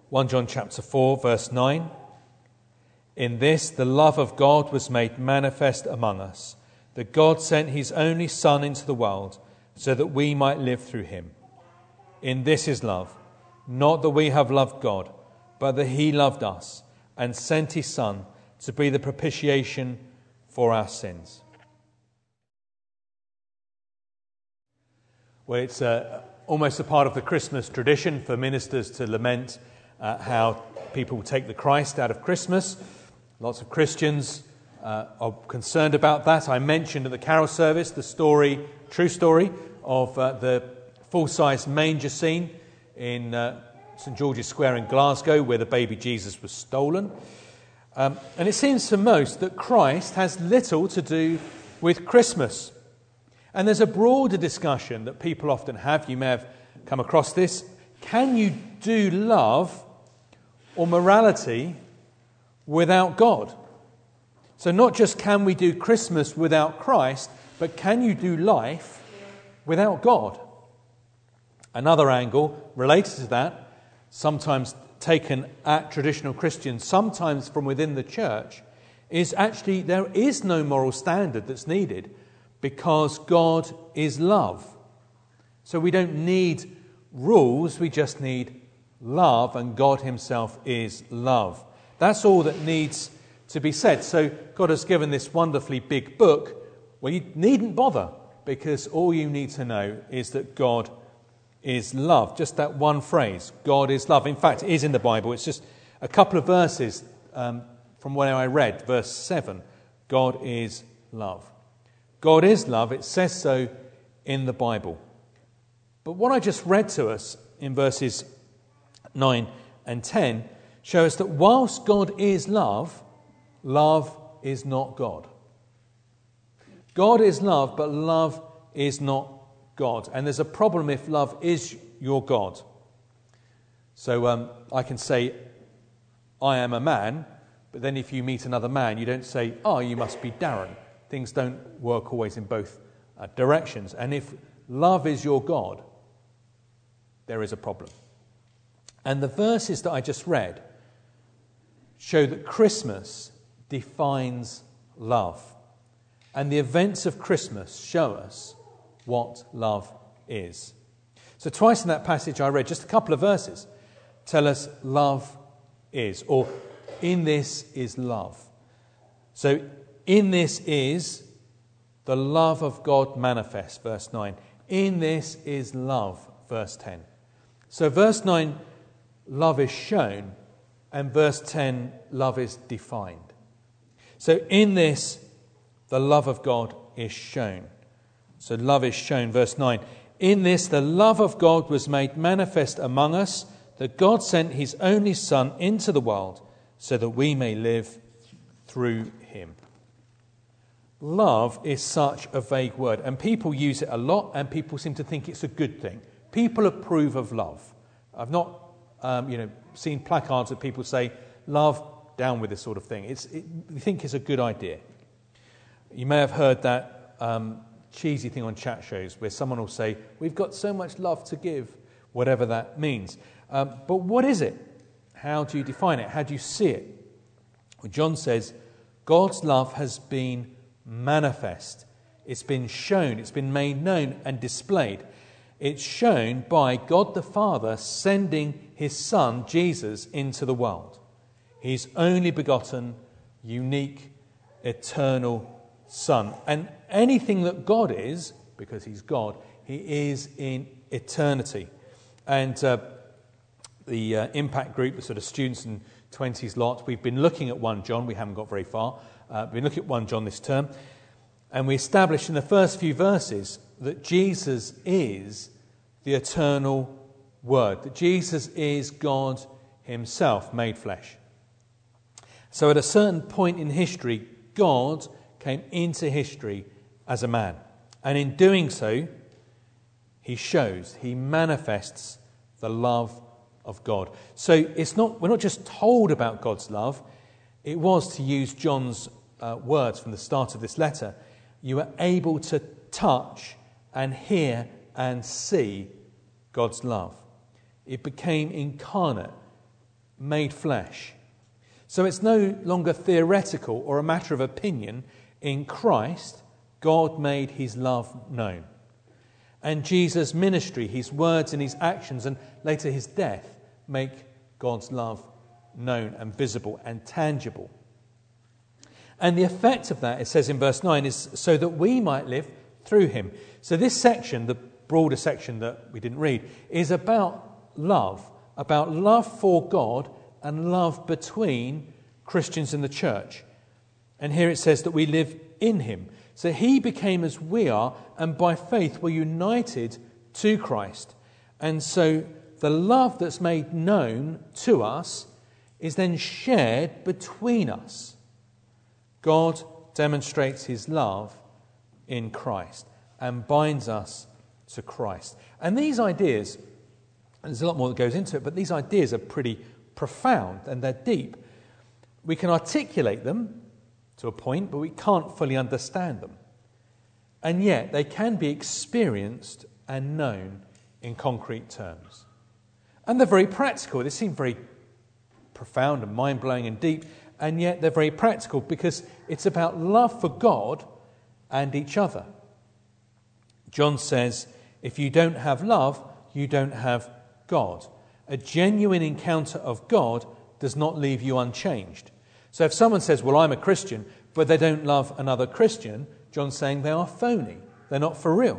1 John chapter 4, verse 9. In this, the love of God was made manifest among us, that God sent his only Son into the world so that we might live through him. In this is love, not that we have loved God, but that he loved us and sent his Son to be the propitiation for our sins. Well, it's almost a part of the Christmas tradition for ministers to lament how people take the Christ out of Christmas. Lots of Christians are concerned about that. I mentioned at the carol service the true story of the full-size manger scene in St George's Square in Glasgow, where the baby Jesus was stolen. And it seems to most that Christ has little to do with Christmas. And there's a broader discussion that people often have. You may have come across this. Can you do love or morality without God? So not just can we do Christmas without Christ, but can you do life without God? Another angle related to that, sometimes taken at traditional Christians, sometimes from within the church, is actually there is no moral standard that's needed because God is love. So we don't need rules, we just need love, and God himself is love. That's all that needs to be said. So God has given this wonderfully big book. Well, you needn't bother, because all you need to know is that God is love. Just that one phrase, God is love. In fact, it is in the Bible. It's just a couple of verses from where I read, verse 7. God is love. God is love. It says so in the Bible. But what I just read to us in verses 9 and 10 shows that whilst God is love, love is not God. God is love, but love is not God. And there's a problem if love is your God. So I can say, I am a man, but then if you meet another man, you don't say, oh, you must be Darren. Things don't work always in both directions. And if love is your God, there is a problem. And the verses that I just read show that Christmas defines love. And the events of Christmas show us what love is. So twice in that passage I read, just a couple of verses, tell us love is, or in this is love. So in this is the love of God manifest, verse 9. In this is love, verse 10. So verse 9, love is shown, and verse 10, love is defined. So in this, the love of God is shown. So love is shown, verse 9. In this, the love of God was made manifest among us, that God sent his only Son into the world so that we may live through him. Love is such a vague word, and people use it a lot, and people seem to think it's a good thing. People approve of love. I've not seen placards that people say, love, down with this sort of thing. We think it's a good idea. You may have heard that cheesy thing on chat shows where someone will say, we've got so much love to give, whatever that means. But what is it? How do you define it? How do you see it? Well, John says, God's love has been manifest. It's been shown. It's been made known and displayed. It's shown by God the Father sending his Son, Jesus, into the world. His only begotten, unique, eternal Son. And anything that God is, because he's God, he is in eternity. And the impact group, the sort of students and 20s lot, we've been looking at 1 John. We haven't got very far. We've been looking at 1 John this term. And we established in the first few verses that Jesus is the eternal Word, that Jesus is God himself made flesh. So at a certain point in history, God came into history as a man. And in doing so, he manifests the love of God. So we're not just told about God's love. It was, to use John's words from the start of this letter, you were able to touch and hear and see God's love. It became incarnate made flesh. So it's no longer theoretical or a matter of opinion. In Christ, God made his love known. And Jesus' ministry, his words and his actions, and later his death, make God's love known and visible and tangible. And the effect of that, it says in verse 9, is so that we might live through him. So this section, the broader section that we didn't read, is about love for God and love between Christians in the church. And here it says that we live in him. So he became as we are, and by faith we're united to Christ. And so the love that's made known to us is then shared between us. God demonstrates his love in Christ and binds us to Christ. And these ideas, and there's a lot more that goes into it, but these ideas are pretty profound and they're deep. We can articulate them to a point, but we can't fully understand them. And yet they can be experienced and known in concrete terms. And they're very practical. They seem very profound and mind-blowing and deep, and yet they're very practical because it's about love for God and each other. John says, if you don't have love, you don't have God. A genuine encounter of God does not leave you unchanged. So if someone says, well, I'm a Christian, but they don't love another Christian, John's saying they are phony. They're not for real.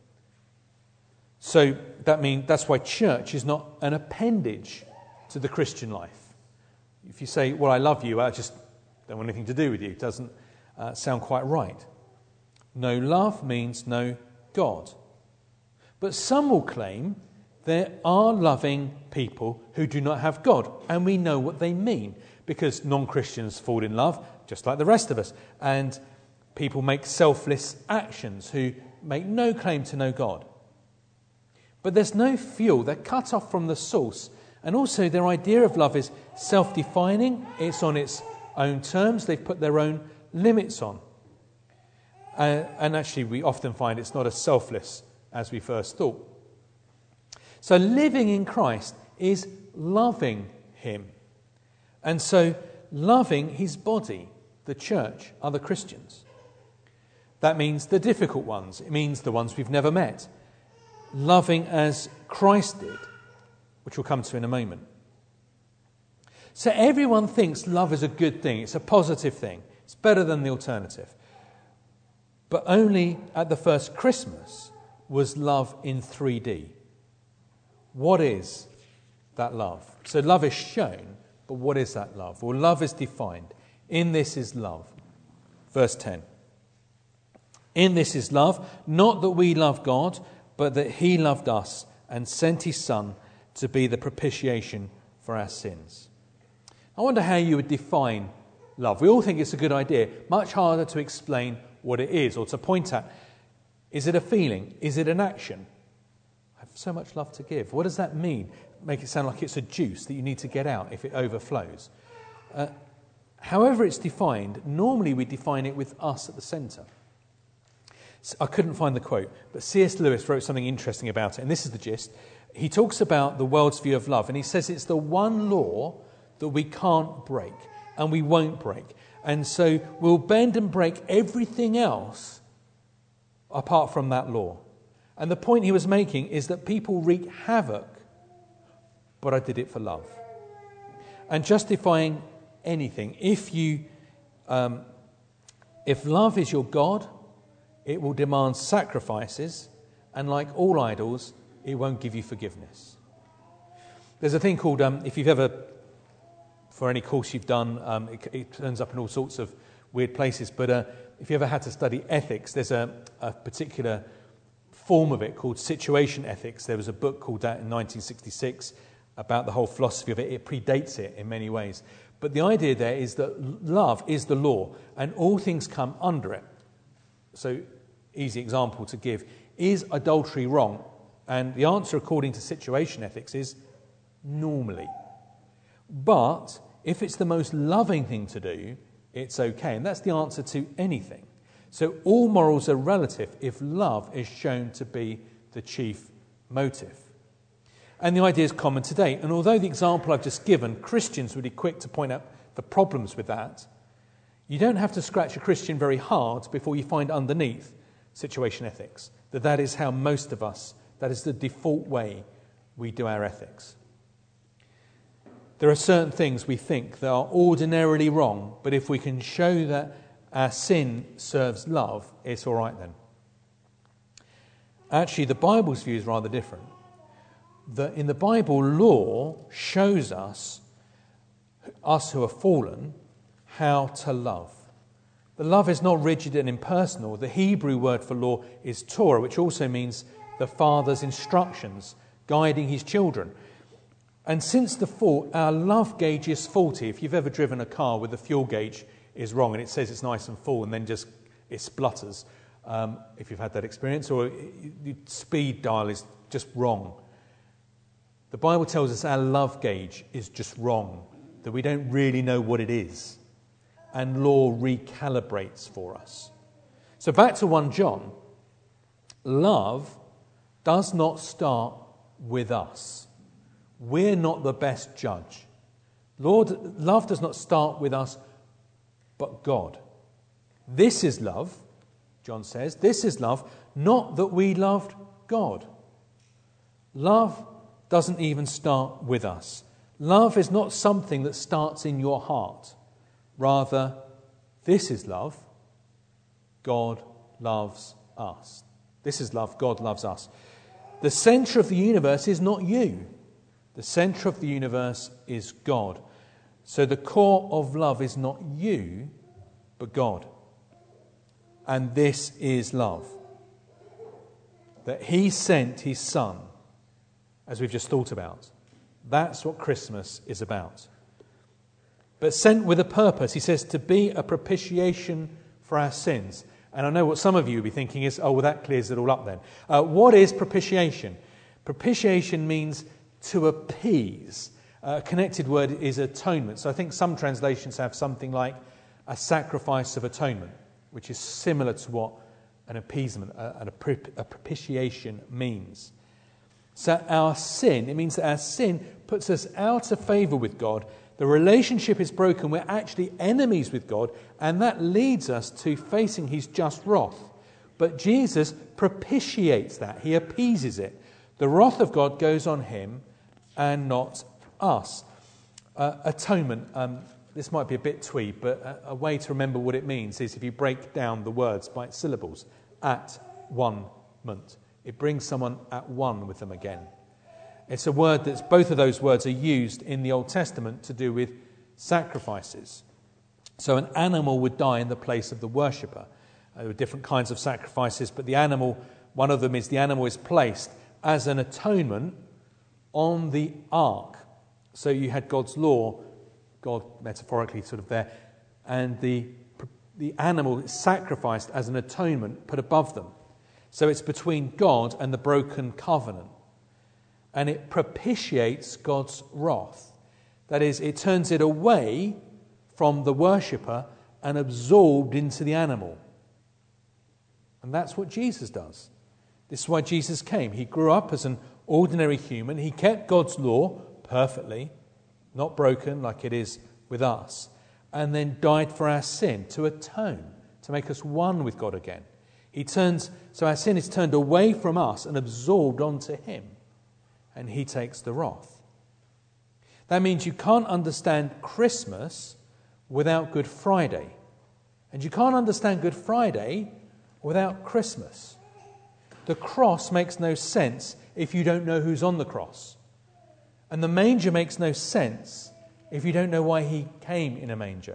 So that's why church is not an appendage to the Christian life. If you say, well, I love you, I just don't want anything to do with you, it doesn't sound quite right. No love means no God. But some will claim there are loving people who do not have God, and we know what they mean, because non-Christians fall in love, just like the rest of us, and people make selfless actions who make no claim to know God. But there's no fuel, they're cut off from the source, and also their idea of love is self-defining, it's on its own terms, they've put their own limits on. And actually we often find it's not as selfless as we first thought. So living in Christ is loving him. And so loving his body, the church, other Christians. That means the difficult ones. It means the ones we've never met. Loving as Christ did, which we'll come to in a moment. So everyone thinks love is a good thing. It's a positive thing. It's better than the alternative. But only at the first Christmas was love in 3D. What is that love? So love is shown, but what is that love? Well, love is defined. In this is love. Verse 10. In this is love, not that we love God, but that he loved us and sent his Son to be the propitiation for our sins. I wonder how you would define love. We all think it's a good idea. Much harder to explain what it is or to point at. Is it a feeling? Is it an action? I have so much love to give. What does that mean? Make it sound like it's a juice that you need to get out if it overflows. However it's defined, normally we define it with us at the centre. I couldn't find the quote, but C.S. Lewis wrote something interesting about it, and this is the gist. He talks about the world's view of love, and he says it's the one law that we can't break, and we won't break. And so we'll bend and break everything else apart from that law. And the point he was making is that people wreak havoc, but I did it for love. And justifying anything, if love is your God, it will demand sacrifices, and like all idols, it won't give you forgiveness. There's a thing called, if you've ever, for any course you've done, it turns up in all sorts of weird places, but if you ever had to study ethics, there's a particular form of it called situation ethics. There was a book called that in 1966 about the whole philosophy of it. It predates it in many ways. But the idea there is that love is the law, and all things come under it. So, easy example to give. Is adultery wrong? And the answer, according to situation ethics, is normally. But if it's the most loving thing to do, it's okay. And that's the answer to anything. So all morals are relative if love is shown to be the chief motive. And the idea is common today. And although the example I've just given, Christians would be quick to point out the problems with that, you don't have to scratch a Christian very hard before you find underneath situation ethics. That is how most of us, that is the default way we do our ethics. There are certain things we think that are ordinarily wrong, but if we can show that our sin serves love, it's all right then. Actually, the Bible's view is rather different. That in the Bible, law shows us who are fallen, how to love. The love is not rigid and impersonal. The Hebrew word for law is Torah, which also means the Father's instructions, guiding his children. And since the fall, our love gauge is faulty. If you've ever driven a car where the fuel gauge is wrong and it says it's nice and full and then just it splutters, if you've had that experience, or the speed dial is just wrong. The Bible tells us our love gauge is just wrong, that we don't really know what it is. And law recalibrates for us. So back to 1 John. Love does not start with us. We're not the best judge. Love does not start with us, but God. This is love, John says. This is love, not that we loved God. Love doesn't even start with us. Love is not something that starts in your heart. Rather, this is love. God loves us. This is love. God loves us. The centre of the universe is not you. The centre of the universe is God. So the core of love is not you, but God. And this is love. That he sent his Son, as we've just thought about. That's what Christmas is about. But sent with a purpose. He says to be a propitiation for our sins. And I know what some of you will be thinking is, oh, well, that clears it all up then. What is propitiation? Propitiation means to appease. A connected word is atonement. So I think some translations have something like a sacrifice of atonement, which is similar to what an appeasement, a propitiation means. So our sin, it means that our sin puts us out of favour with God. The relationship is broken. We're actually enemies with God, and that leads us to facing his just wrath. But Jesus propitiates that. He appeases it. The wrath of God goes on him and not us. Atonement, this might be a bit twee, but a way to remember what it means is if you break down the words by its syllables. At-one-ment. It brings someone at one with them again. It's a word that's, both of those words are used in the Old Testament to do with sacrifices. So an animal would die in the place of the worshipper. There were different kinds of sacrifices, but the animal, one of them is the animal is placed as an atonement on the ark. So you had God's law, God metaphorically sort of there, and the animal is sacrificed as an atonement put above them. So it's between God and the broken covenant. And it propitiates God's wrath. That is, it turns it away from the worshipper and absorbed into the animal. And that's what Jesus does. This is why Jesus came. He grew up as an ordinary human. He kept God's law perfectly, not broken like it is with us, and then died for our sin to atone, to make us one with God again. So our sin is turned away from us and absorbed onto him. And he takes the wrath. That means you can't understand Christmas without Good Friday. And you can't understand Good Friday without Christmas. The cross makes no sense if you don't know who's on the cross. And the manger makes no sense if you don't know why he came in a manger.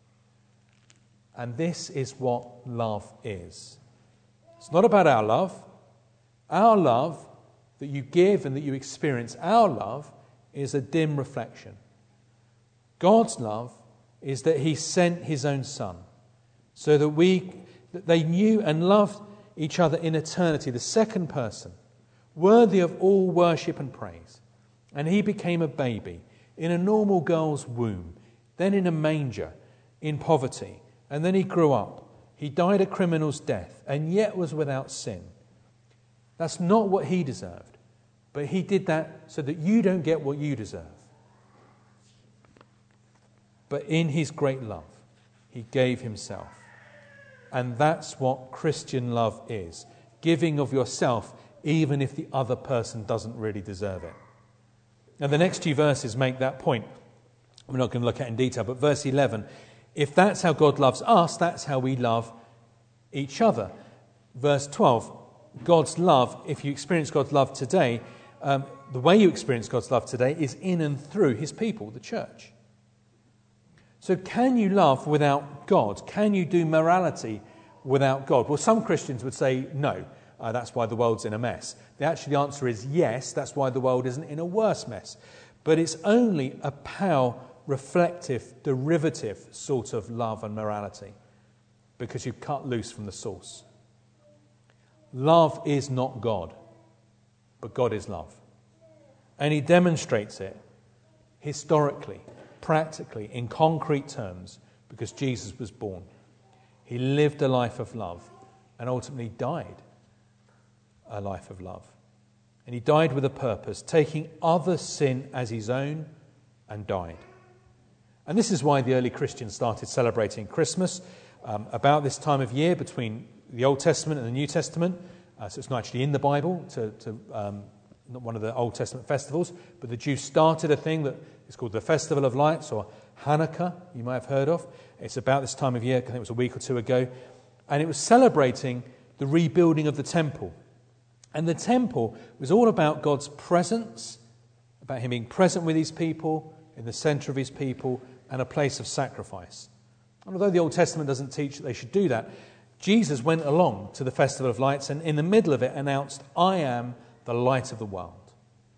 And this is what love is. It's not about our love. Our love that you give and that you experience, our love is a dim reflection. God's love is that he sent his own Son so that they knew and loved each other in eternity, the second person, worthy of all worship and praise. And he became a baby in a normal girl's womb, then in a manger, in poverty, and then he grew up. He died a criminal's death and yet was without sin. That's not what he deserved, But he did that so that you don't get what you deserve. But in his great love, he gave himself. And that's what Christian love is. Giving of yourself, even if the other person doesn't really deserve it. Now, the next 2 verses make that point. We're not going to look at it in detail, but verse 11, if that's how God loves us, that's how we love each other. Verse 12, God's love, if you experience God's love today, the way you experience God's love today is in and through his people, the church. So can you love without God? Can you do morality without God? Well, some Christians would say no. That's why the world's in a mess. The answer is yes. That's why the world isn't in a worse mess. But it's only a reflective, derivative sort of love and morality because you've cut loose from the source. Love is not God, but God is love. And he demonstrates it historically, practically, in concrete terms, because Jesus was born. He lived a life of love and ultimately died a life of love. And he died with a purpose, taking other sin as his own, and died. And this is why the early Christians started celebrating Christmas about this time of year between the Old Testament and the New Testament. So it's not actually in the Bible, not one of the Old Testament festivals, but the Jews started a thing that is called the Festival of Lights, or Hanukkah, you might have heard of. It's about this time of year, I think it was a week or two ago. And it was celebrating the rebuilding of the temple. And the temple was all about God's presence, about him being present with his people, in the centre of his people, and a place of sacrifice. And although the Old Testament doesn't teach that they should do that, Jesus went along to the Festival of Lights and in the middle of it announced, I am the light of the world.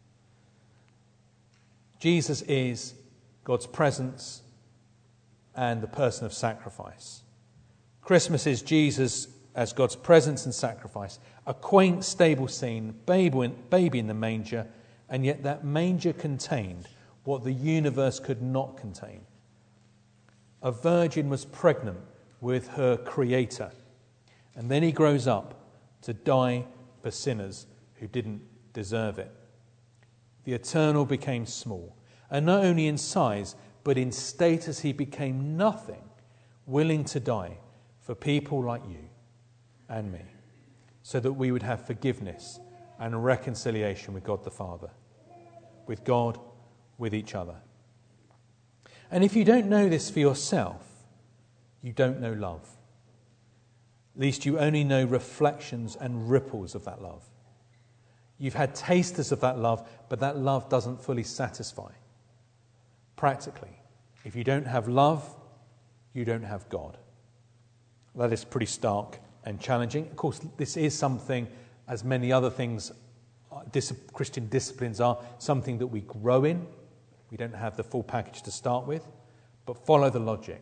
Jesus is God's presence and the person of sacrifice. Christmas is Jesus as God's presence and sacrifice, a quaint stable scene, baby in the manger, and yet that manger contained what the universe could not contain. A virgin was pregnant with her creator, and then he grows up to die for sinners who didn't deserve it. The eternal became small, and not only in size, but in status he became nothing, willing to die for people like you and me, so that we would have forgiveness and reconciliation with God the Father, with God, with each other. And if you don't know this for yourself, you don't know love. At least you only know reflections and ripples of that love. You've had tasters of that love, but that love doesn't fully satisfy. Practically, if you don't have love, you don't have God. That is pretty stark and challenging. Of course, this is something, as many other things, Christian disciplines are, something that we grow in. We don't have the full package to start with, but follow the logic.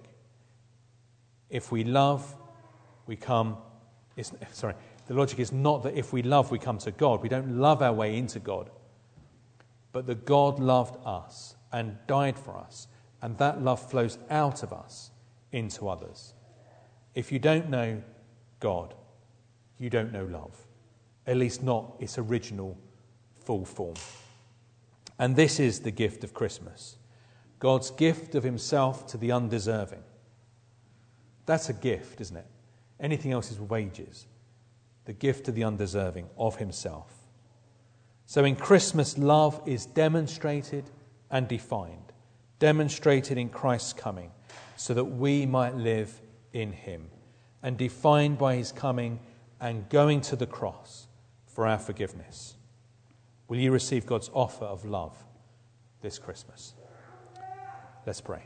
If we love, we come... The logic is not that if we love, we come to God. We don't love our way into God. But that God loved us and died for us, and that love flows out of us into others. If you don't know God, you don't know love. At least not its original full form. And this is the gift of Christmas. God's gift of himself to the undeserving. That's a gift, isn't it? Anything else is wages. The gift to the undeserving of himself. So in Christmas, love is demonstrated and defined. Demonstrated in Christ's coming, so that we might live in him. And defined by his coming and going to the cross for our forgiveness. Will you receive God's offer of love this Christmas? Let's pray.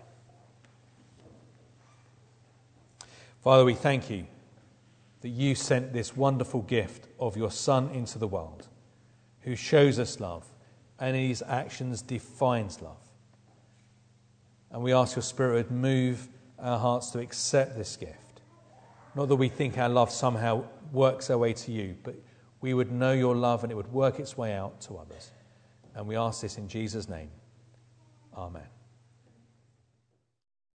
Father, we thank you that you sent this wonderful gift of your Son into the world, who shows us love, and in his actions defines love. And we ask your Spirit would move our hearts to accept this gift. Not that we think our love somehow works our way to you, but we would know your love and it would work its way out to others. And we ask this in Jesus' name. Amen.